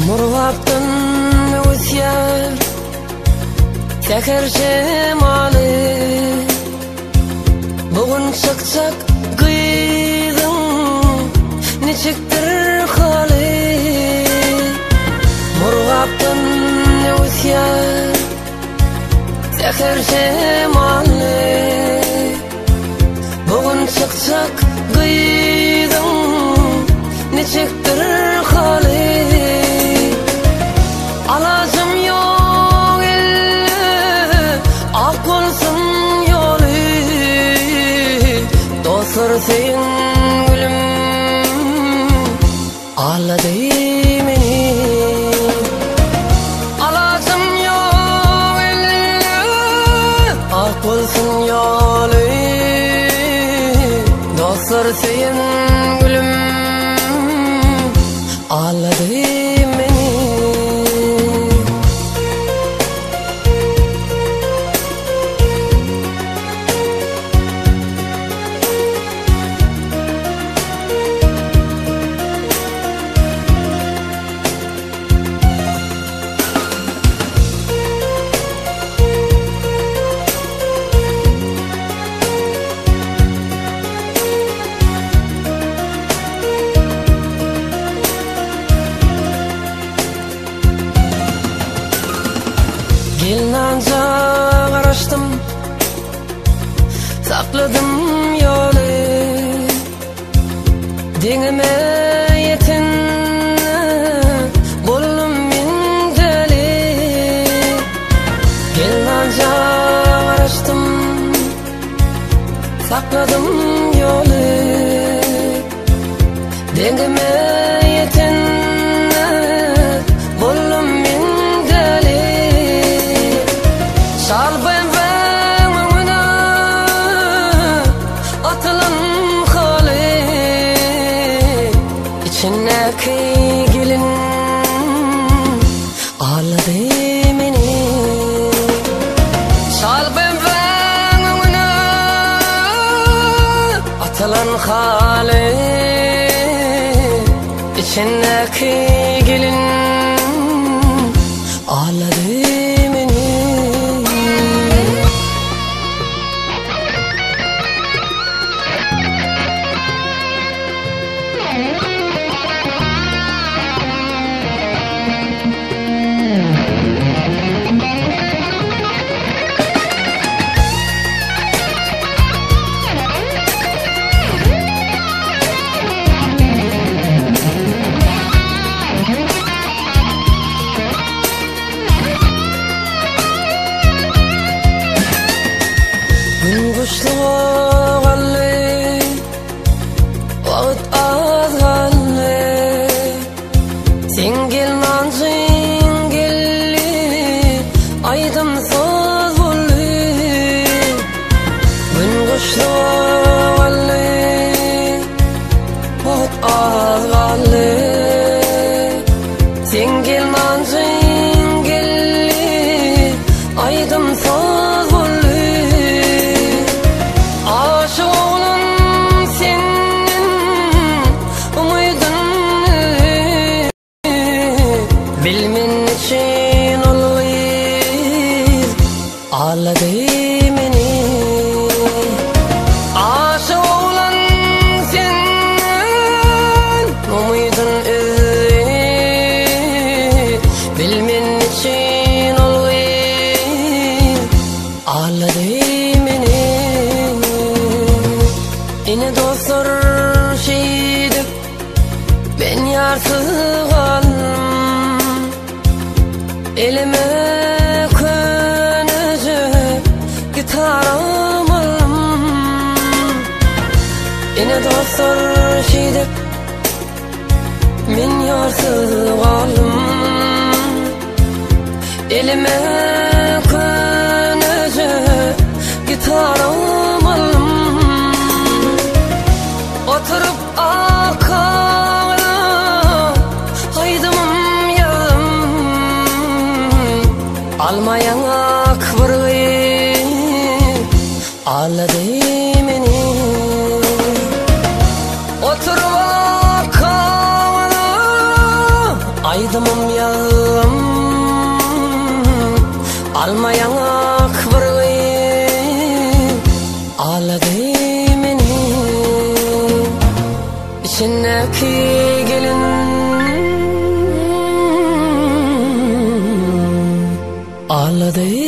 Murgaptın üsyar Teker cemali Bugün çıkacak kıydın Niçiktir hali Murgaptın üsyar Teker cemali Bugün çıkacak kıydın Niçiktir hali Alacım yok elle Ak olsun yolu Dostlar seyin gülüm Ağladı beni Alacım yok elle Ak olsun yolu Dostlar seyin gülüm Ağladı beni Gelinanca araştım Sakladım yolu Denime yetin Buldum min deli Gelinanca araştım Sakladım yolu Denime yetin Buldum min deli Şalbem ve atılan hali İçindeki gelin ağladı beni Şalbem ve atılan hali İçindeki gelin ağladı beni Kuşlu galli Vağıt az galli Sen gelmancın gelli Aydımsız bulli Gün kuşlu galli Vağıt az galli Sen gelmancın gelli Aydımsız bulli Bilmen için olur Ağladı beni Aşık olan senin Umuydun Bilmen için olur Ağladı beni Yine dostlar şeydi Ben yarsız kaldım Elime könecek gitarım alım Yine dostlar şeydip Men yarsız kaldım Elime könecek gitarım alım Oturup akala haydımım yarım Almayan akbırgı ağladı beni Oturup akala Aydımım yağım almayanak bir ağladı meni içindeki gelin ağladı.